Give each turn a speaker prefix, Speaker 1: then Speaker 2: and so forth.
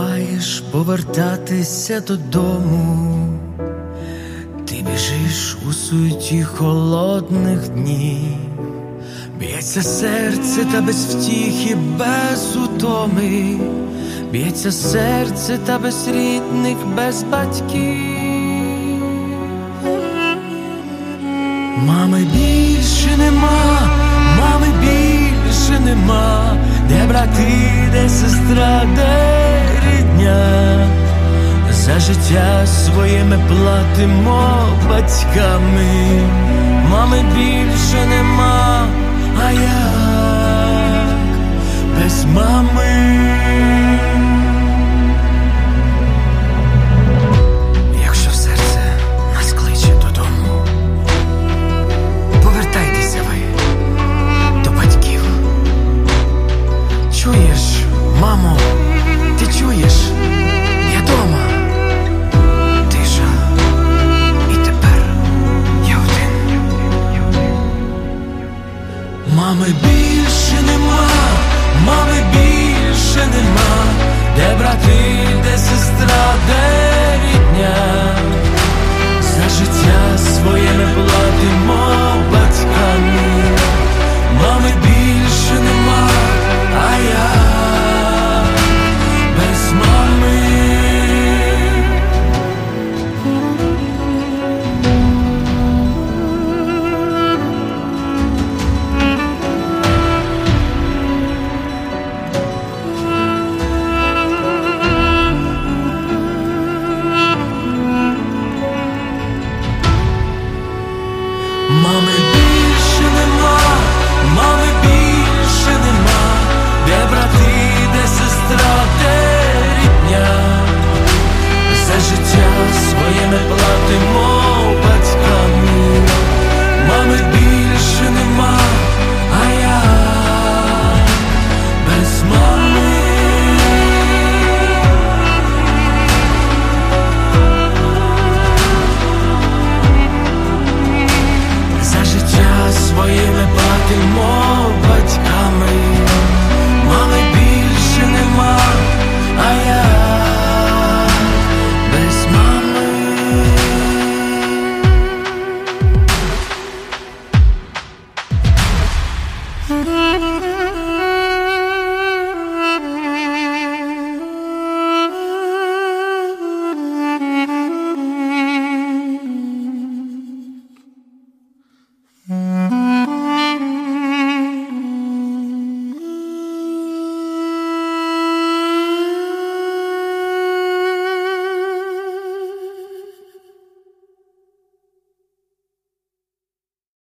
Speaker 1: маєш повертатися додому. Ти біжиш у суеті холодних днів. Б'ється серце та без втіхи, без утоми. Б'ється серце та без рідних, без батьків. Мами більше нема, мами більше нема. Де брати, де сестра, де рідня? За життя своє ми платимо батьками. Мами більше нема, а як без мами? Якщо серце нас кличе додому, повертайтеся ви до батьків. Чуєш, мамо, ти чуєш? Я дома. Тиша. І тепер я один. Мами більше нема, мами більше нема. Де брати, де сестра, де рідня? За життя своє ми платимо батьками. Мами більше нема, а я без мами. Мами більше нема, мами більше нема. Де брати, де сестра, де рідня? За життя своє ми платимо батьками. Мами більше нема.